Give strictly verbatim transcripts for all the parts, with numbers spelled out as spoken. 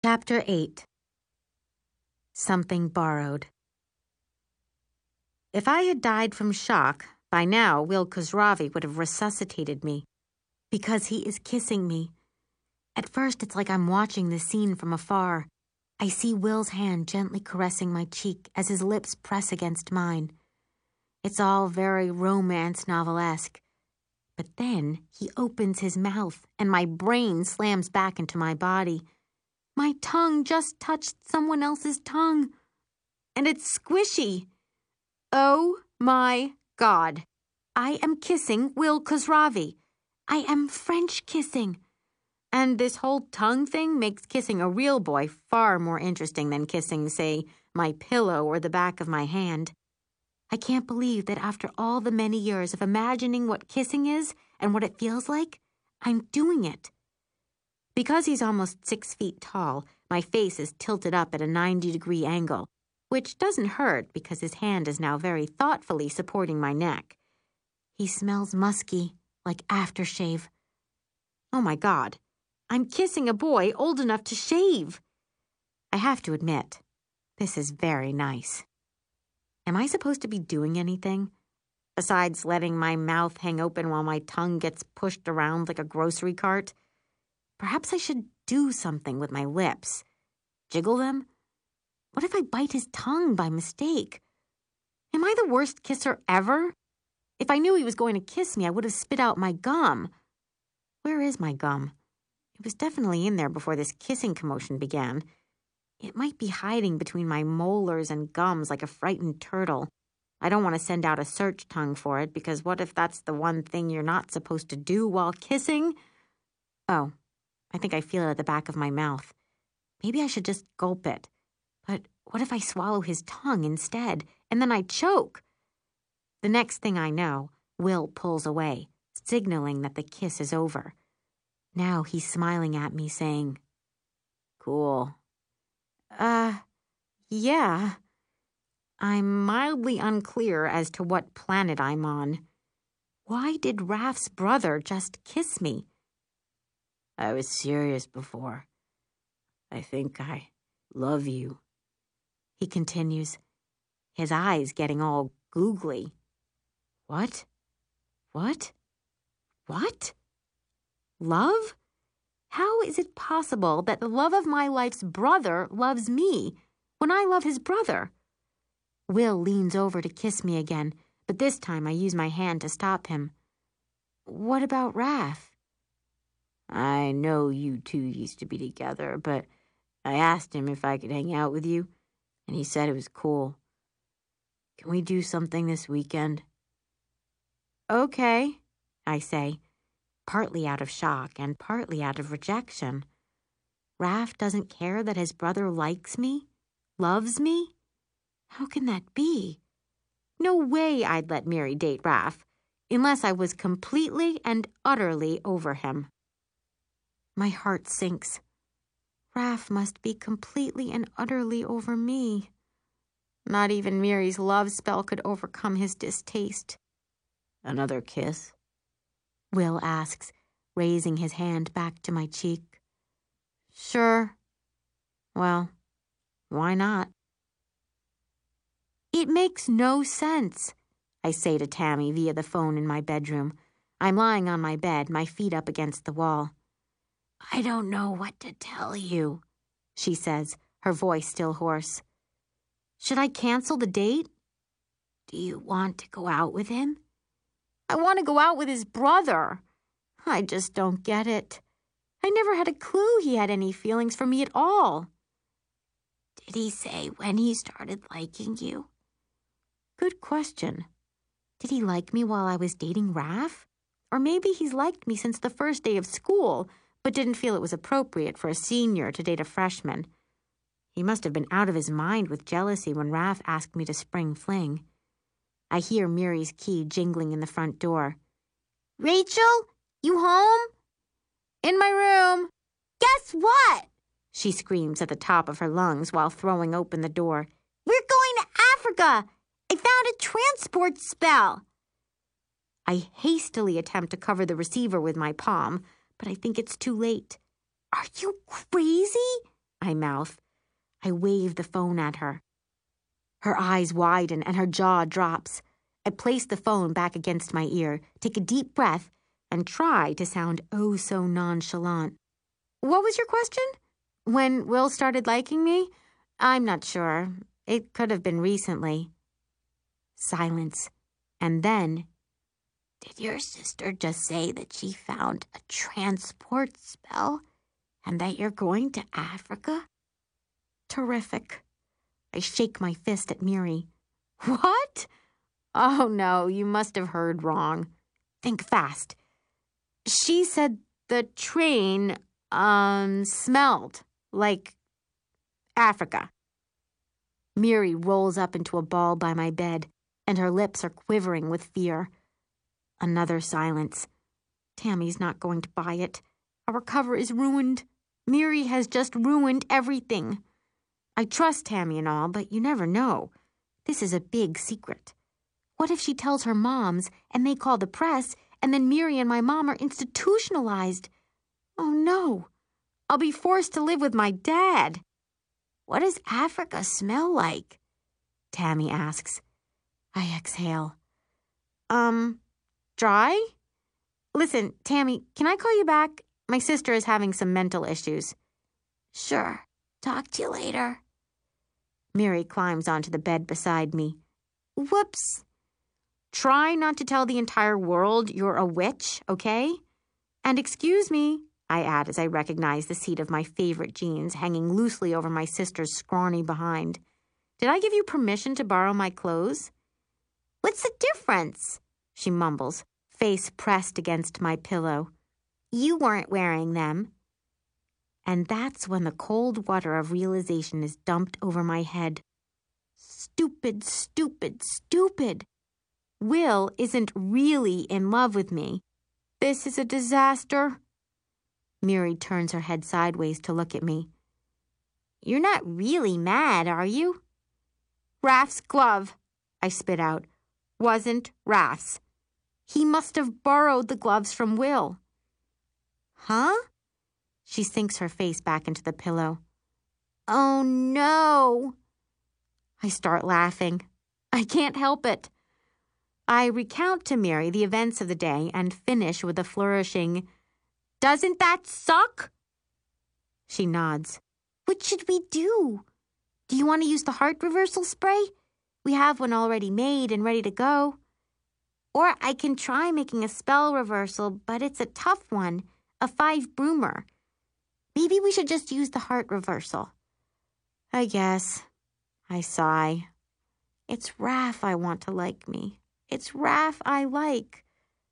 Chapter eight. Something Borrowed. If I had died from shock, by now Will Khosravi would have resuscitated me. Because he is kissing me. At first, it's like I'm watching the scene from afar. I see Will's hand gently caressing my cheek as his lips press against mine. It's all very romance novelesque. But then he opens his mouth and my brain slams back into my body. My tongue just touched someone else's tongue. And it's squishy. Oh my God. I am kissing Will Khosravi. I am French kissing. And this whole tongue thing makes kissing a real boy far more interesting than kissing, say, my pillow or the back of my hand. I can't believe that after all the many years of imagining what kissing is and what it feels like, I'm doing it. Because he's almost six feet tall, my face is tilted up at a ninety-degree angle, which doesn't hurt because his hand is now very thoughtfully supporting my neck. He smells musky, like aftershave. Oh my God, I'm kissing a boy old enough to shave. I have to admit, this is very nice. Am I supposed to be doing anything? Besides letting my mouth hang open while my tongue gets pushed around like a grocery cart? Perhaps I should do something with my lips. Jiggle them? What if I bite his tongue by mistake? Am I the worst kisser ever? If I knew he was going to kiss me, I would have spit out my gum. Where is my gum? It was definitely in there before this kissing commotion began. It might be hiding between my molars and gums like a frightened turtle. I don't want to send out a search tongue for it, because what if that's the one thing you're not supposed to do while kissing? Oh, I think I feel it at the back of my mouth. Maybe I should just gulp it. But what if I swallow his tongue instead, and then I choke? The next thing I know, Will pulls away, signaling that the kiss is over. Now he's smiling at me, saying, "Cool." Uh, yeah. I'm mildly unclear as to what planet I'm on. Why did Raph's brother just kiss me? I was serious before. I think I love you, he continues, his eyes getting all googly. What? What? What? Love? How is it possible that the love of my life's brother loves me when I love his brother? Will leans over to kiss me again, but this time I use my hand to stop him. What about Raph? I know you two used to be together, but I asked him if I could hang out with you, and he said it was cool. Can we do something this weekend? Okay, I say, partly out of shock and partly out of rejection. Raph doesn't care that his brother likes me, loves me? How can that be? No way I'd let Mary date Raph, unless I was completely and utterly over him. My heart sinks. Raph must be completely and utterly over me. Not even Mary's love spell could overcome his distaste. Another kiss? Will asks, raising his hand back to my cheek. Sure. Well, why not? It makes no sense, I say to Tammy via the phone in my bedroom. I'm lying on my bed, my feet up against the wall. I don't know what to tell you, she says, her voice still hoarse. Should I cancel the date? Do you want to go out with him? I want to go out with his brother. I just don't get it. I never had a clue he had any feelings for me at all. Did he say when he started liking you? Good question. Did he like me while I was dating Raph? Or maybe he's liked me since the first day of school, but didn't feel it was appropriate for a senior to date a freshman. He must have been out of his mind with jealousy when Raph asked me to spring fling. I hear Mary's key jingling in the front door. Rachel, you home? In my room. Guess what? She screams at the top of her lungs while throwing open the door. We're going to Africa. I found a transport spell. I hastily attempt to cover the receiver with my palm, but I think it's too late. Are you crazy? I mouth. I wave the phone at her. Her eyes widen and her jaw drops. I place the phone back against my ear, take a deep breath, and try to sound oh so nonchalant. What was your question? When Will started liking me? I'm not sure. It could have been recently. Silence. And then, did your sister just say that she found a transport spell and that you're going to Africa? Terrific. I shake my fist at Miri. What? Oh, no, you must have heard wrong. Think fast. She said the train, um, smelled like Africa. Miri rolls up into a ball by my bed, and her lips are quivering with fear. Another silence. Tammy's not going to buy it. Our cover is ruined. Miri has just ruined everything. I trust Tammy and all, but you never know. This is a big secret. What if she tells her moms, and they call the press, and then Miri and my mom are institutionalized? Oh, no. I'll be forced to live with my dad. What does Africa smell like? Tammy asks. I exhale. Um, dry? Listen, Tammy, can I call you back? My sister is having some mental issues. Sure. Talk to you later. Miri climbs onto the bed beside me. Whoops. Try not to tell the entire world you're a witch, okay? And excuse me, I add as I recognize the seat of my favorite jeans hanging loosely over my sister's scrawny behind. Did I give you permission to borrow my clothes? What's the difference? She mumbles, face pressed against my pillow. You weren't wearing them. And that's when the cold water of realization is dumped over my head. Stupid, stupid, stupid. Will isn't really in love with me. This is a disaster. Miri turns her head sideways to look at me. You're not really mad, are you? Raph's glove, I spit out, wasn't Raph's. He must have borrowed the gloves from Will. Huh? She sinks her face back into the pillow. Oh, no. I start laughing. I can't help it. I recount to Miri the events of the day and finish with a flourishing, Doesn't that suck? She nods. What should we do? Do you want to use the heart reversal spray? We have one already made and ready to go. Or I can try making a spell reversal, but it's a tough one, a five broomer. Maybe we should just use the heart reversal. I guess. I sigh. It's Raph I want to like me. It's Raph I like.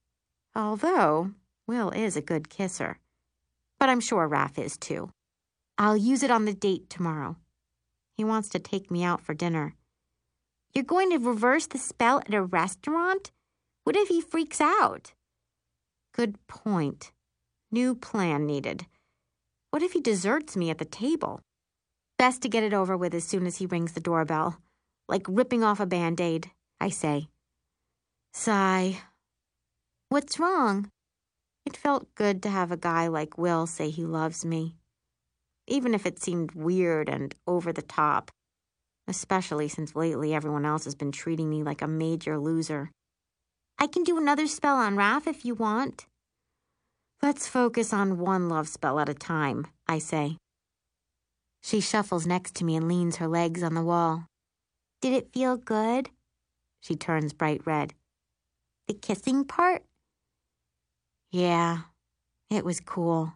Although, Will is a good kisser. But I'm sure Raph is too. I'll use it on the date tomorrow. He wants to take me out for dinner. You're going to reverse the spell at a restaurant? What if he freaks out? Good point. New plan needed. What if he deserts me at the table? Best to get it over with as soon as he rings the doorbell. Like ripping off a Band-Aid, I say. Sigh. What's wrong? It felt good to have a guy like Will say he loves me. Even if it seemed weird and over the top. Especially since lately everyone else has been treating me like a major loser. I can do another spell on Raph if you want. Let's focus on one love spell at a time, I say. She shuffles next to me and leans her legs on the wall. Did it feel good? She turns bright red. The kissing part? Yeah, it was cool.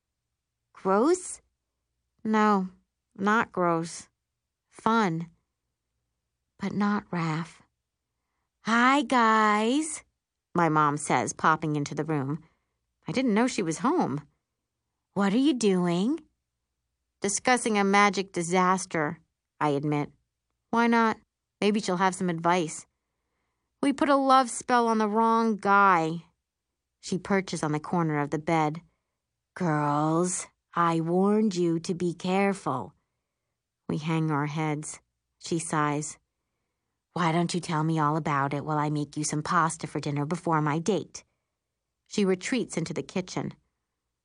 Gross? No, not gross. Fun. But not Raph. Hi, guys, my mom says, popping into the room. I didn't know she was home. What are you doing? Discussing a magic disaster, I admit. Why not? Maybe she'll have some advice. We put a love spell on the wrong guy. She perches on the corner of the bed. Girls, I warned you to be careful. We hang our heads. She sighs. Why don't you tell me all about it while I make you some pasta for dinner before my date? She retreats into the kitchen.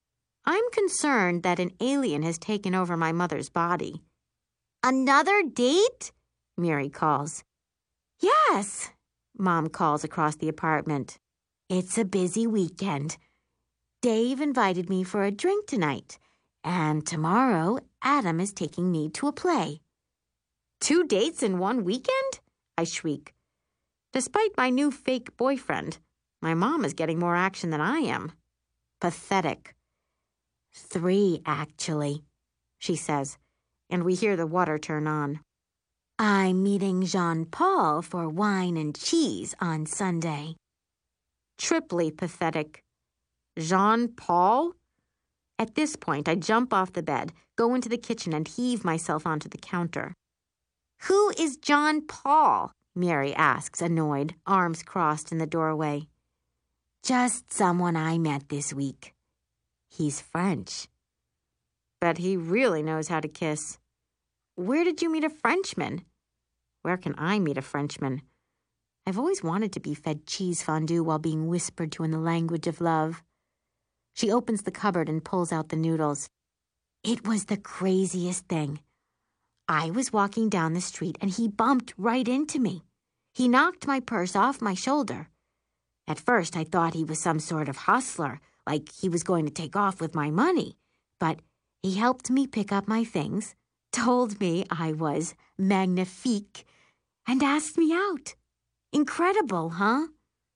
I'm concerned that an alien has taken over my mother's body. Another date? Mary calls. Yes, Mom calls across the apartment. It's a busy weekend. Dave invited me for a drink tonight, and tomorrow Adam is taking me to a play. Two dates in one weekend? I shriek. Despite my new fake boyfriend, my mom is getting more action than I am. Pathetic. Three, actually, she says, and we hear the water turn on. I'm meeting Jean-Paul for wine and cheese on Sunday. Triply pathetic. Jean-Paul? At this point, I jump off the bed, go into the kitchen, and heave myself onto the counter. Who is Jean-Paul? Mary asks, annoyed, arms crossed in the doorway. Just someone I met this week. He's French. But he really knows how to kiss. Where did you meet a Frenchman? Where can I meet a Frenchman? I've always wanted to be fed cheese fondue while being whispered to in the language of love. She opens the cupboard and pulls out the noodles. It was the craziest thing. I was walking down the street and he bumped right into me. He knocked my purse off my shoulder. At first, I thought he was some sort of hustler, like he was going to take off with my money. But he helped me pick up my things, told me I was magnifique, and asked me out. Incredible, huh?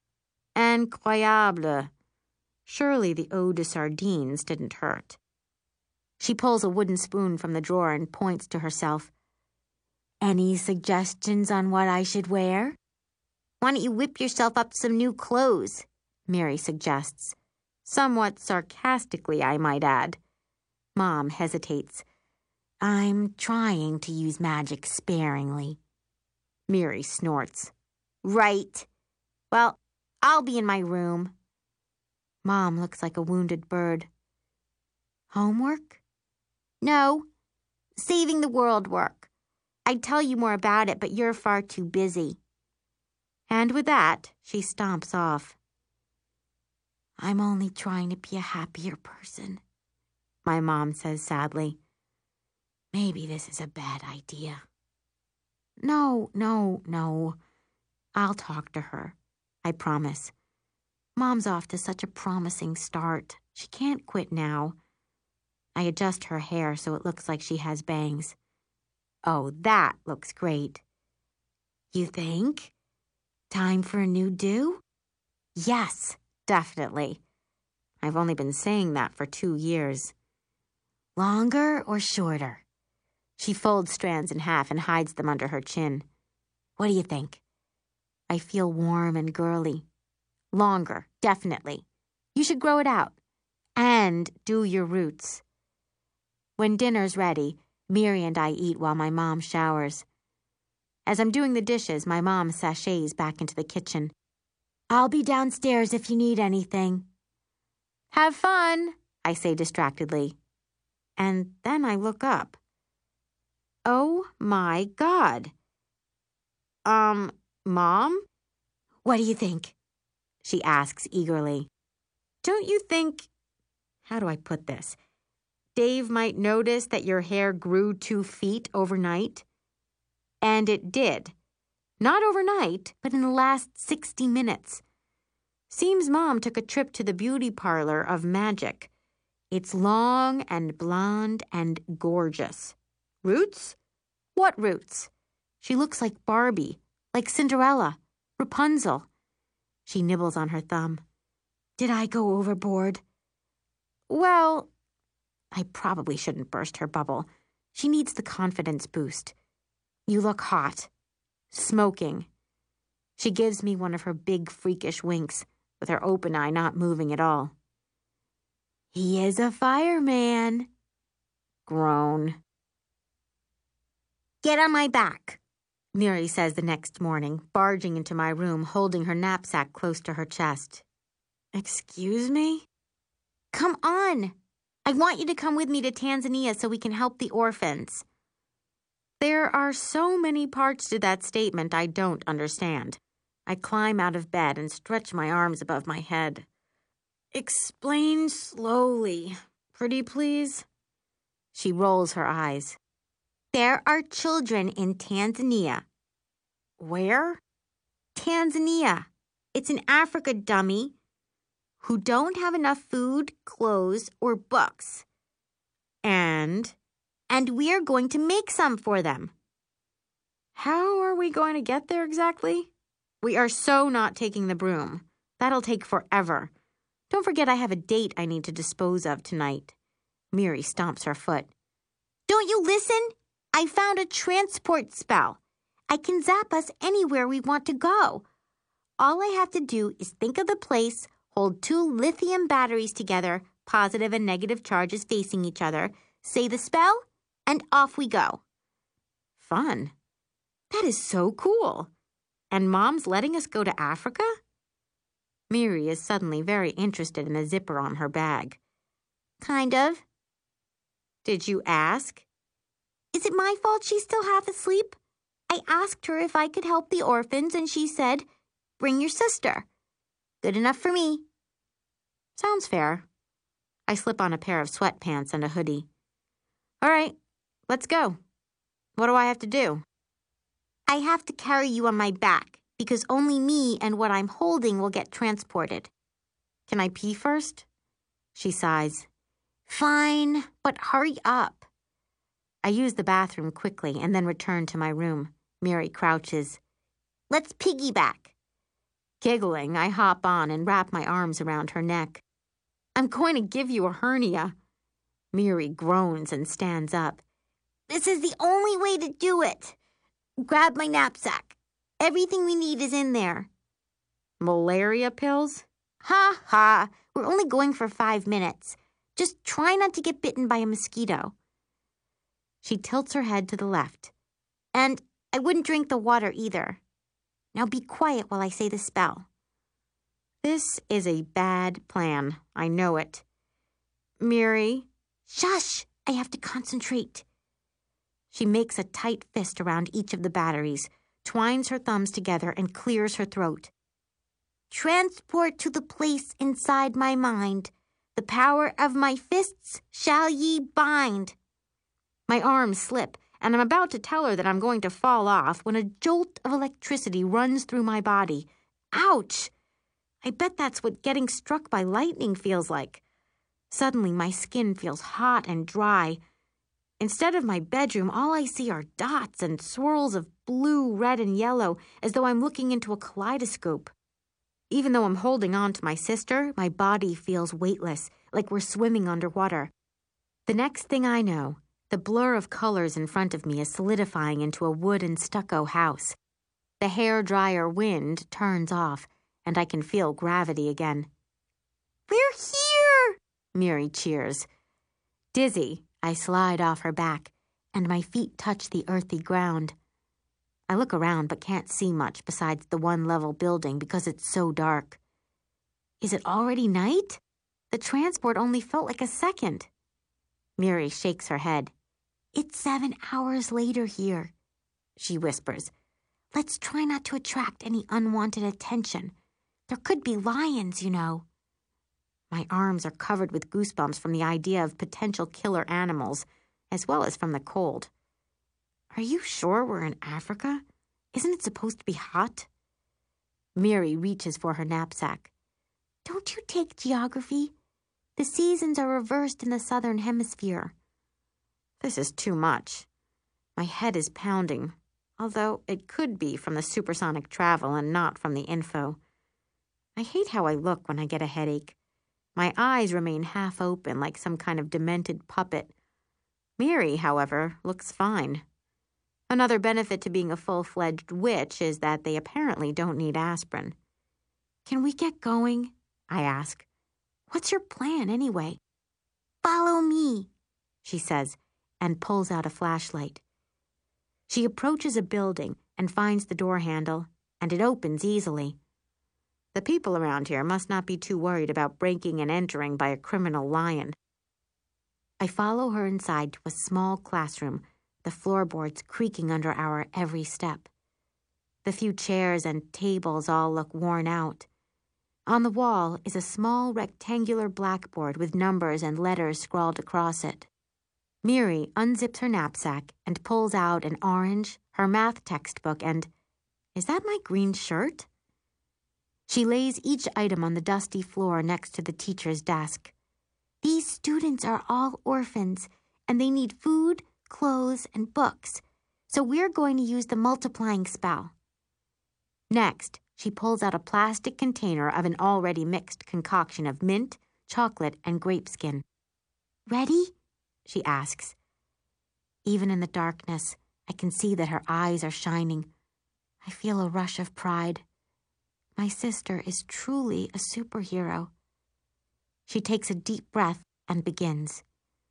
Incroyable. Surely the ode to sardines didn't hurt. She pulls a wooden spoon from the drawer and points to herself. Any suggestions on what I should wear? Why don't you whip yourself up some new clothes? Mary suggests. Somewhat sarcastically, I might add. Mom hesitates. I'm trying to use magic sparingly. Mary snorts. Right. Well, I'll be in my room. Mom looks like a wounded bird. Homework? No. Saving the world work. I'd tell you more about it, but you're far too busy. And with that, she stomps off. I'm only trying to be a happier person, my mom says sadly. Maybe this is a bad idea. No, no, no. I'll talk to her. I promise. Mom's off to such a promising start. She can't quit now. I adjust her hair so it looks like she has bangs. Oh, that looks great. You think? Time for a new do? Yes, definitely. I've only been saying that for two years. Longer or shorter? She folds strands in half and hides them under her chin. What do you think? I feel warm and girly. Longer, definitely. You should grow it out. And do your roots. When dinner's ready, Mary and I eat while my mom showers. As I'm doing the dishes, my mom sachets back into the kitchen. I'll be downstairs if you need anything. Have fun, I say distractedly. And then I look up. Oh my God. Um, Mom? What do you think? She asks eagerly. Don't you think, how do I put this? Dave might notice that your hair grew two feet overnight? And it did. Not overnight, but in the last sixty minutes. Seems Mom took a trip to the beauty parlor of magic. It's long and blonde and gorgeous. Roots? What roots? She looks like Barbie, like Cinderella, Rapunzel. She nibbles on her thumb. Did I go overboard? Well, I probably shouldn't burst her bubble. She needs the confidence boost. You look hot. Smoking. She gives me one of her big freakish winks, with her open eye not moving at all. He is a fireman. Groan. Get on my back, Mary says the next morning, barging into my room, holding her knapsack close to her chest. Excuse me? Come on. I want you to come with me to Tanzania so we can help the orphans. There are so many parts to that statement I don't understand. I climb out of bed and stretch my arms above my head. Explain slowly, Pretty please? She rolls her eyes. There are children in Tanzania. Where? Tanzania. It's in Africa, dummy, who don't have enough food, clothes, or books. And? And we're going to make some for them. How are we going to get there exactly? We are so not taking the broom. That'll take forever. Don't forget I have a date I need to dispose of tonight. Miri stomps her foot. Don't you listen? I found a transport spell. I can zap us anywhere we want to go. All I have to do is think of the place, hold two lithium batteries together, positive and negative charges facing each other, say the spell, and off we go. Fun. That is so cool. And Mom's letting us go to Africa? Miri is suddenly very interested in the zipper on her bag. Kind of. Did you ask? Is it my fault she's still half asleep? I asked her if I could help the orphans, and she said, bring your sister. Good enough for me. Sounds fair. I slip on a pair of sweatpants and a hoodie. All right, let's go. What do I have to do? I have to carry you on my back, because only me and what I'm holding will get transported. Can I pee first? She sighs. Fine, but hurry up. I use the bathroom quickly and then return to my room. Miri crouches. Let's piggyback. Giggling, I hop on and wrap my arms around her neck. I'm going to give you a hernia. Miri groans and stands up. This is the only way to do it. Grab my knapsack. Everything we need is in there. Malaria pills? Ha ha, we're only going for five minutes. Just try not to get bitten by a mosquito. She tilts her head to the left. And I wouldn't drink the water either. Now be quiet while I say the spell. This is a bad plan. I know it. Miri. Shush! I have to concentrate. She makes a tight fist around each of the batteries, twines her thumbs together, and clears her throat. Transport to the place inside my mind. The power of my fists shall ye bind. My arms slip, and I'm about to tell her that I'm going to fall off when a jolt of electricity runs through my body. Ouch! I bet that's what getting struck by lightning feels like. Suddenly, my skin feels hot and dry. Instead of my bedroom, all I see are dots and swirls of blue, red, and yellow, as though I'm looking into a kaleidoscope. Even though I'm holding on to my sister, my body feels weightless, like we're swimming underwater. The next thing I know, the blur of colors in front of me is solidifying into a wood and stucco house. The hair-dryer wind turns off, and I can feel gravity again. We're here! Miri cheers. Dizzy, I slide off her back, and my feet touch the earthy ground. I look around but can't see much besides the one-level building because it's so dark. Is it already night? The transport only felt like a second. Miri shakes her head. It's seven hours later here, she whispers. Let's try not to attract any unwanted attention. There could be lions, you know. My arms are covered with goosebumps from the idea of potential killer animals, as well as from the cold. Are you sure we're in Africa? Isn't it supposed to be hot? Miri reaches for her knapsack. Don't you take geography? The seasons are reversed in the southern hemisphere. This is too much. My head is pounding, although it could be from the supersonic travel and not from the info. I hate how I look when I get a headache. My eyes remain half open like some kind of demented puppet. Miri, however, looks fine. Another benefit to being a full-fledged witch is that they apparently don't need aspirin. Can we get going? I ask. What's your plan, anyway? Follow me, she says, and pulls out a flashlight. She approaches a building and finds the door handle, and it opens easily. The people around here must not be too worried about breaking and entering by a criminal lion. I follow her inside to a small classroom, the floorboards creaking under our every step. The few chairs and tables all look worn out. On the wall is a small rectangular blackboard with numbers and letters scrawled across it. Miri unzips her knapsack and pulls out an orange, her math textbook, and, is that my green shirt? She lays each item on the dusty floor next to the teacher's desk. These students are all orphans, and they need food, clothes, and books, so we're going to use the multiplying spell. Next, she pulls out a plastic container of an already mixed concoction of mint, chocolate, and grape skin. Ready? She asks. Even in the darkness, I can see that her eyes are shining. I feel a rush of pride. My sister is truly a superhero. She takes a deep breath and begins.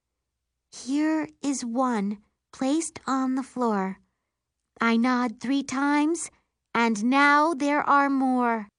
Here is one placed on the floor. I nod three times, and now there are more.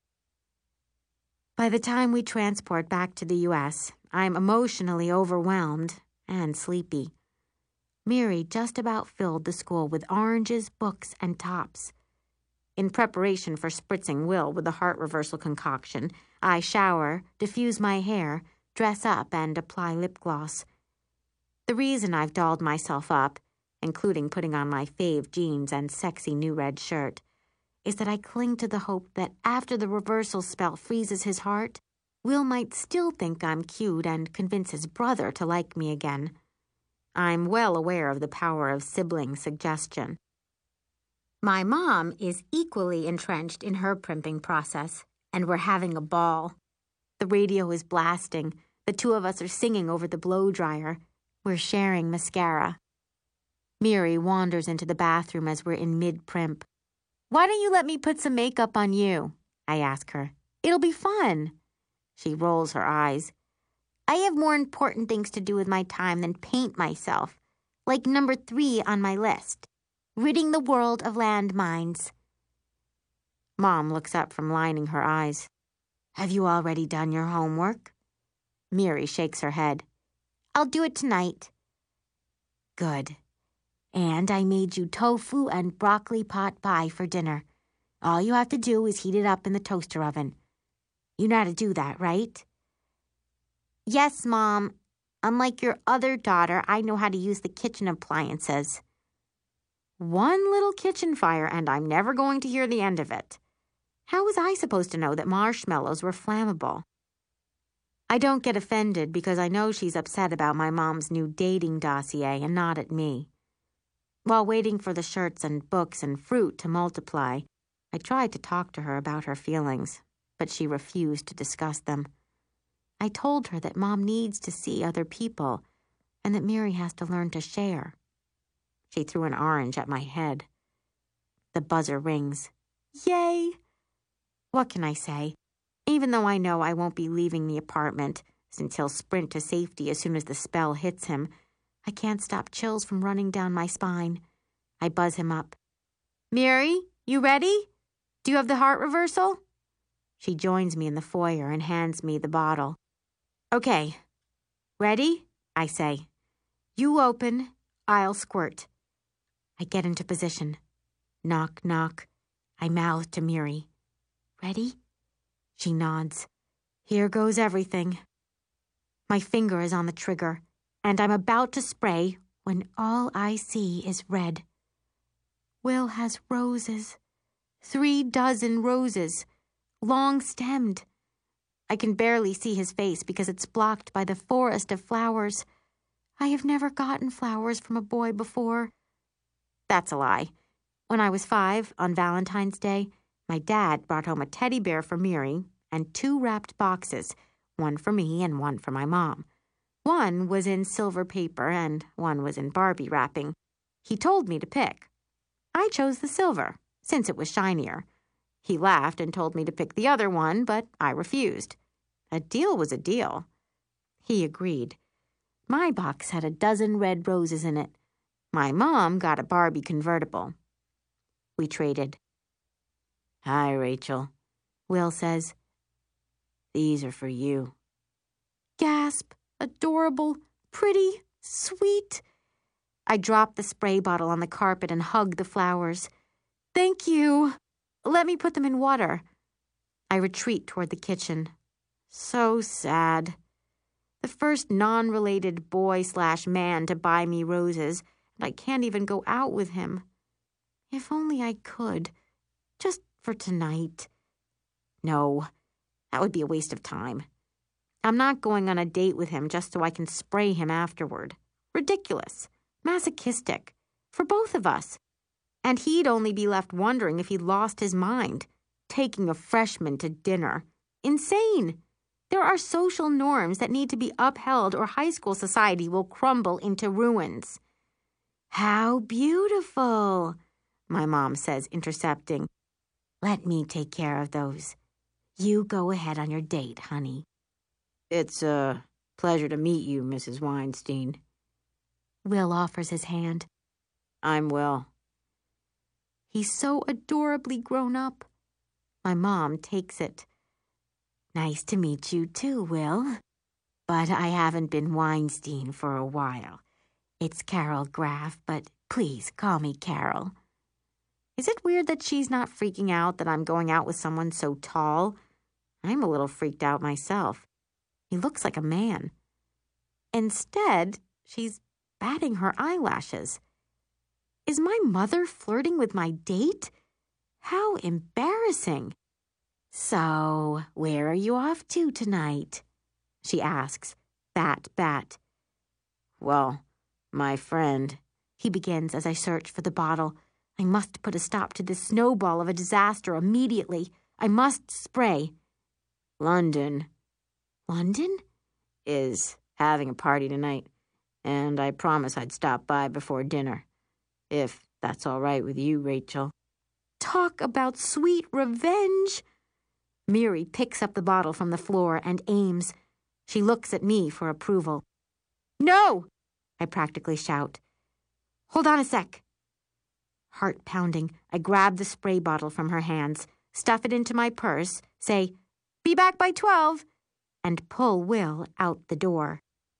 By the time we transport back to the U S, I'm emotionally overwhelmed and sleepy. Miri just about filled the school with oranges, books, and tops. In preparation for spritzing Will with the heart reversal concoction, I shower, diffuse my hair, dress up, and apply lip gloss. The reason I've dolled myself up, including putting on my fave jeans and sexy new red shirt, is that I cling to the hope that after the reversal spell freezes his heart, Will might still think I'm cute and convince his brother to like me again. I'm well aware of the power of sibling suggestion. My mom is equally entrenched in her primping process, and we're having a ball. The radio is blasting. The two of us are singing over the blow dryer. We're sharing mascara. Miri wanders into the bathroom as we're in mid-primp. Why don't you let me put some makeup on you? I ask her. It'll be fun. She rolls her eyes. I have more important things to do with my time than paint myself, like number three on my list. Ridding the world of landmines. Mom looks up from lining her eyes. Have you already done your homework? Miri shakes her head. I'll do it tonight. Good. And I made you tofu and broccoli pot pie for dinner. All you have to do is heat it up in the toaster oven. You know how to do that, right? Yes, Mom. Unlike your other daughter, I know how to use the kitchen appliances. One little kitchen fire, and I'm never going to hear the end of it. How was I supposed to know that marshmallows were flammable? I don't get offended because I know she's upset about my mom's new dating dossier and not at me. While waiting for the shirts and books and fruit to multiply, I tried to talk to her about her feelings, but she refused to discuss them. I told her that Mom needs to see other people and that Miri has to learn to share. She threw an orange at my head. The buzzer rings. Yay! What can I say? Even though I know I won't be leaving the apartment, since he'll sprint to safety as soon as the spell hits him, I can't stop chills from running down my spine. I buzz him up. Miri, you ready? Do you have the heart reversal? She joins me in the foyer and hands me the bottle. Okay. Ready? I say. You open, I'll squirt. I get into position. Knock, knock. I mouth to Miri. Ready? She nods. Here goes everything. My finger is on the trigger, and I'm about to spray when all I see is red. Will has roses. Three dozen roses. Long-stemmed. I can barely see his face because it's blocked by the forest of flowers. I have never gotten flowers from a boy before. That's a lie. When I was five, on Valentine's Day, my dad brought home a teddy bear for Miri and two wrapped boxes, one for me and one for my mom. One was in silver paper and one was in Barbie wrapping. He told me to pick. I chose the silver, since it was shinier. He laughed and told me to pick the other one, but I refused. A deal was a deal. He agreed. My box had a dozen red roses in it. My mom got a Barbie convertible. We traded. Hi, Rachel. Will says, these are for you. Gasp. Adorable. Pretty. Sweet. I drop the spray bottle on the carpet and hug the flowers. Thank you. Let me put them in water. I retreat toward the kitchen. So sad. The first non-related boy slash man to buy me roses, and I can't even go out with him. If only I could. Just for tonight. No, that would be a waste of time. I'm not going on a date with him just so I can spray him afterward. Ridiculous. Masochistic. For both of us. And he'd only be left wondering if he'd lost his mind. Taking a freshman to dinner. Insane. There are social norms that need to be upheld or high school society will crumble into ruins. How beautiful, my mom says, intercepting. Let me take care of those. You go ahead on your date, honey. It's a pleasure to meet you, Missus Weinstein. Will offers his hand. I'm Will. He's so adorably grown up. My mom takes it. Nice to meet you too, Will. But I haven't been Weinstein for a while. It's Carol Graff, but please call me Carol. Is it weird that she's not freaking out that I'm going out with someone so tall? I'm a little freaked out myself. He looks like a man. Instead, she's batting her eyelashes. Is my mother flirting with my date? How embarrassing. So, where are you off to tonight? She asks, bat, bat. Well, my friend, he begins as I search for the bottle. I must put a stop to this snowball of a disaster immediately. I must spray. London. London? Is having a party tonight, and I promise I'd stop by before dinner. If that's all right with you, Rachel. Talk about sweet revenge. Miri picks up the bottle from the floor and aims. She looks at me for approval. No! I practically shout. Hold on a sec. Heart pounding, I grab the spray bottle from her hands, stuff it into my purse, say, be back by twelve, and pull Will out the door.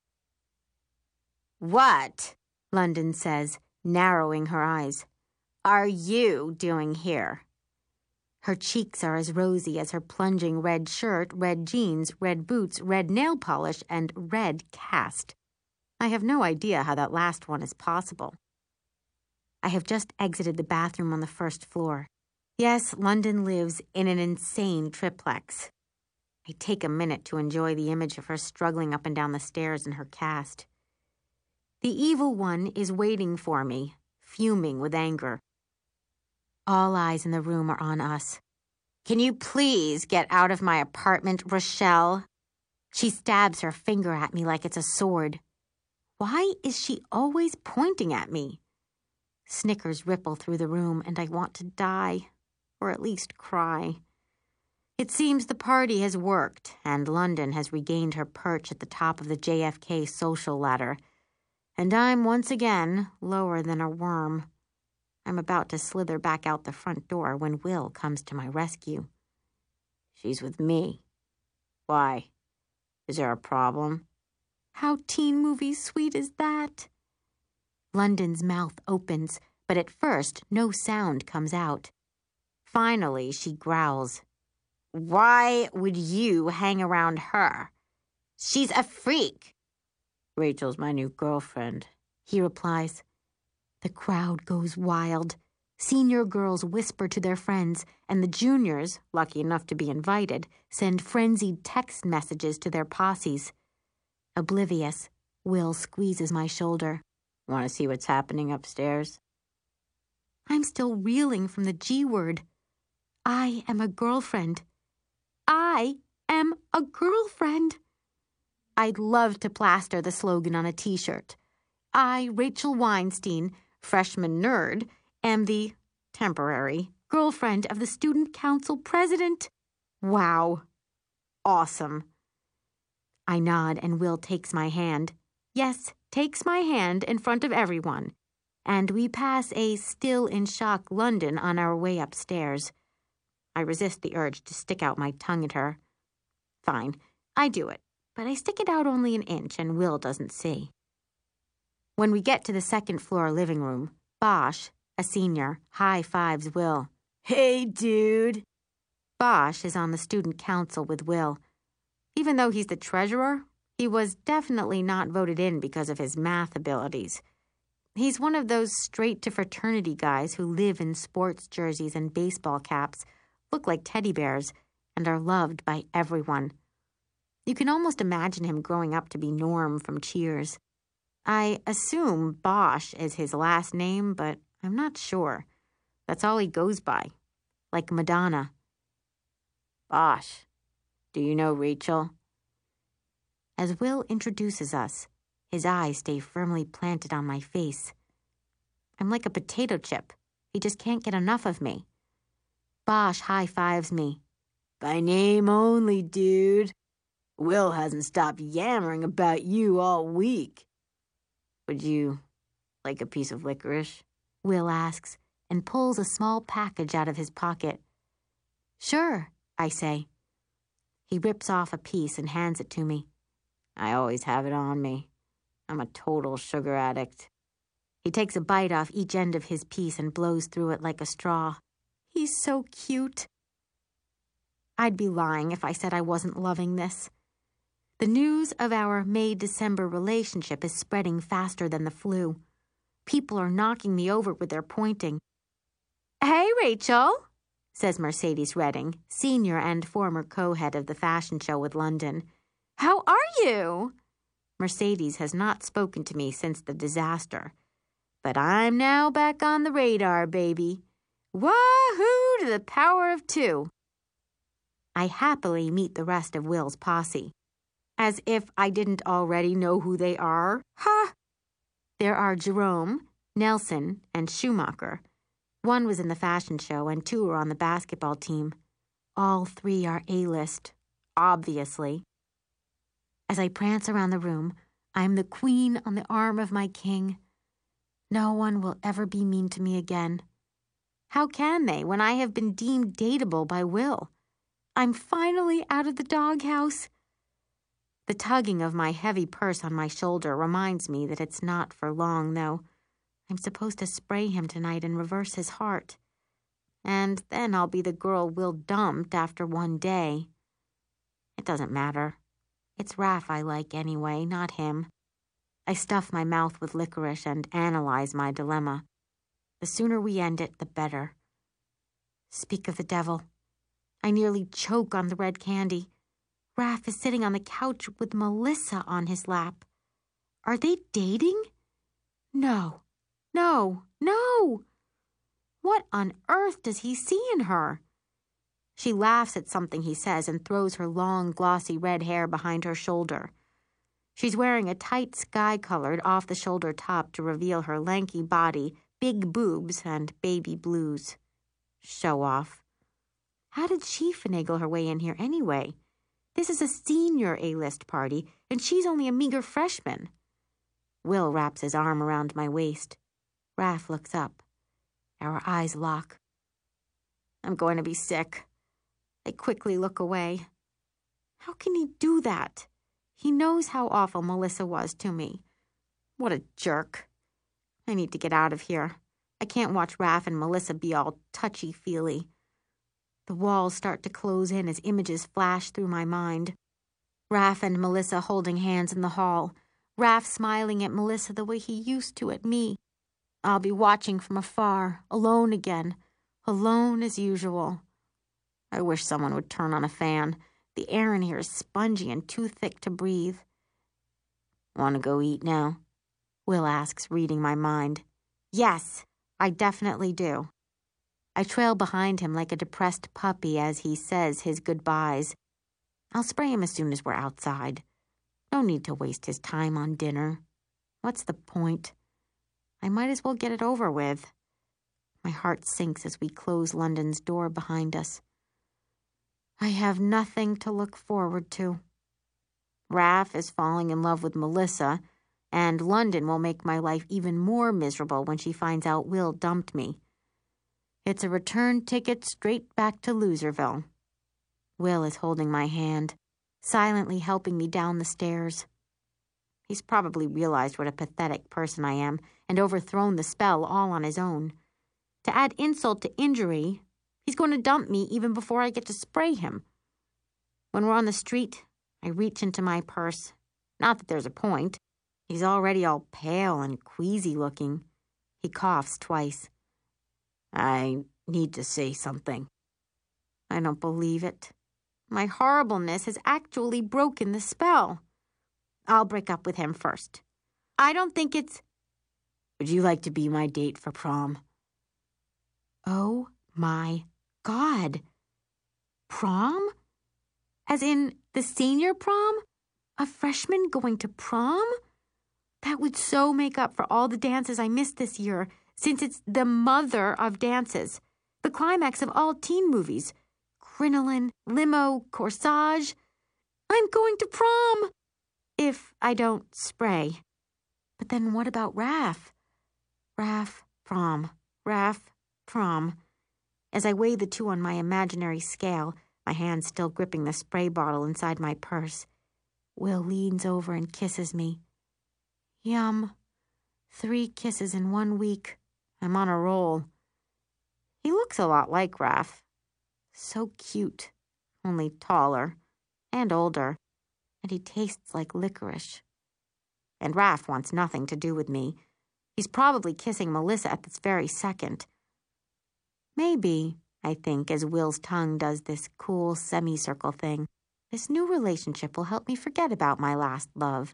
What? London says, narrowing her eyes. Are you doing here? Her cheeks are as rosy as her plunging red shirt, red jeans, red boots, red nail polish, and red cast. I have no idea how that last one is possible. I have just exited the bathroom on the first floor. Yes, London lives in an insane triplex. I take a minute to enjoy the image of her struggling up and down the stairs in her cast. The evil one is waiting for me, fuming with anger. All eyes in the room are on us. Can you please get out of my apartment, Rochelle? She stabs her finger at me like it's a sword. Why is she always pointing at me? Snickers ripple through the room, and I want to die, or at least cry. It seems the party has worked, and London has regained her perch at the top of the J F K social ladder, and I'm once again lower than a worm. I'm about to slither back out the front door when Will comes to my rescue. She's with me. Why? Is there a problem? How teen movie sweet is that? London's mouth opens, but at first no sound comes out. Finally, she growls. Why would you hang around her? She's a freak. Rachel's my new girlfriend, he replies. The crowd goes wild. Senior girls whisper to their friends, and the juniors, lucky enough to be invited, send frenzied text messages to their posses. Oblivious, Will squeezes my shoulder. Want to see what's happening upstairs? I'm still reeling from the G word. I am a girlfriend. I am a girlfriend. I'd love to plaster the slogan on a t-shirt. I, Rachel Weinstein, freshman nerd, am the temporary girlfriend of the student council president. Wow. Awesome. I nod and Will takes my hand. Yes, takes my hand in front of everyone. And we pass a still-in-shock London on our way upstairs. I resist the urge to stick out my tongue at her. Fine, I do it, but I stick it out only an inch and Will doesn't see. When we get to the second floor living room, Bosch, a senior, high-fives Will. Hey, dude. Bosch is on the student council with Will. Even though he's the treasurer, he was definitely not voted in because of his math abilities. He's one of those straight-to-fraternity guys who live in sports jerseys and baseball caps, look like teddy bears, and are loved by everyone. You can almost imagine him growing up to be Norm from Cheers. I assume Bosch is his last name, but I'm not sure. That's all he goes by, like Madonna. Bosch, do you know Rachel? As Will introduces us, his eyes stay firmly planted on my face. I'm like a potato chip. He just can't get enough of me. Bosch high-fives me. By name only, dude. Will hasn't stopped yammering about you all week. Would you like a piece of licorice? Will asks, and pulls a small package out of his pocket. Sure, I say. He rips off a piece and hands it to me. I always have it on me. I'm a total sugar addict. He takes a bite off each end of his piece and blows through it like a straw. He's so cute. I'd be lying if I said I wasn't loving this. The news of our May-December relationship is spreading faster than the flu. People are knocking me over with their pointing. Hey, Rachel, says Mercedes Redding, senior and former co-head of the fashion show with London. How are you? Mercedes has not spoken to me since the disaster. But I'm now back on the radar, baby. Wahoo to the power of two. I happily meet the rest of Will's posse. As if I didn't already know who they are. Ha! There are Jerome, Nelson, and Schumacher. One was in the fashion show and two are on the basketball team. All three are A-list, obviously. As I prance around the room, I'm the queen on the arm of my king. No one will ever be mean to me again. How can they when I have been deemed dateable by Will? I'm finally out of the doghouse. The tugging of my heavy purse on my shoulder reminds me that it's not for long, though. I'm supposed to spray him tonight and reverse his heart. And then I'll be the girl Will dumped after one day. It doesn't matter. It's Raph I like anyway, not him. I stuff my mouth with licorice and analyze my dilemma. The sooner we end it, the better. Speak of the devil. I nearly choke on the red candy. Raph is sitting on the couch with Melissa on his lap. Are they dating? No, no, no. What on earth does he see in her? She laughs at something he says and throws her long, glossy red hair behind her shoulder. She's wearing a tight sky-colored off-the-shoulder top to reveal her lanky body, big boobs, and baby blues. Show off. How did she finagle her way in here anyway? This is a senior A-list party, and she's only a meager freshman. Will wraps his arm around my waist. Raph looks up. Our eyes lock. I'm going to be sick. I quickly look away. How can he do that? He knows how awful Melissa was to me. What a jerk. I need to get out of here. I can't watch Raph and Melissa be all touchy-feely. The walls start to close in as images flash through my mind. Raph and Melissa holding hands in the hall. Raph smiling at Melissa the way he used to at me. I'll be watching from afar, alone again. Alone as usual. I wish someone would turn on a fan. The air in here is spongy and too thick to breathe. Want to go eat now? Will asks, reading my mind. Yes, I definitely do. I trail behind him like a depressed puppy as he says his goodbyes. I'll spray him as soon as we're outside. No need to waste his time on dinner. What's the point? I might as well get it over with. My heart sinks as we close London's door behind us. I have nothing to look forward to. Raph is falling in love with Melissa, and London will make my life even more miserable when she finds out Will dumped me. It's a return ticket straight back to Loserville. Will is holding my hand, silently helping me down the stairs. He's probably realized what a pathetic person I am and overthrown the spell all on his own. To add insult to injury, He's going to dump me even before I get to spray him. When we're on the street, I reach into my purse. Not that there's a point. He's already all pale and queasy looking. He coughs twice. I need to say something. I don't believe it. My horribleness has actually broken the spell. I'll break up with him first. I don't think it's... Would you like to be my date for prom? Oh my God. Prom? As in the senior prom? A freshman going to prom? That would so make up for all the dances I missed this year, since it's the mother of dances, the climax of all teen movies. Crinoline, limo, corsage. I'm going to prom! If I don't spray. But then what about Raph? Raph, prom. Raph, prom. As I weigh the two on my imaginary scale, my hand still gripping the spray bottle inside my purse, Will leans over and kisses me. Yum. Three kisses in one week. I'm on a roll. He looks a lot like Raph. So cute, only taller and older, and he tastes like licorice. And Raph wants nothing to do with me. He's probably kissing Melissa at this very second. Maybe, I think, as Will's tongue does this cool semicircle thing, this new relationship will help me forget about my last love.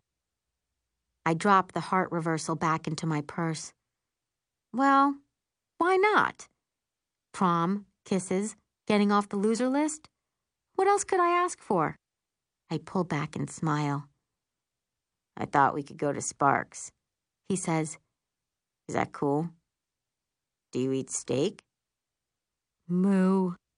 I drop the heart reversal back into my purse. Well, why not? Prom, kisses, getting off the loser list? What else could I ask for? I pull back and smile. I thought we could go to Sparks. He says, Is that cool? Do you eat steak? Moo.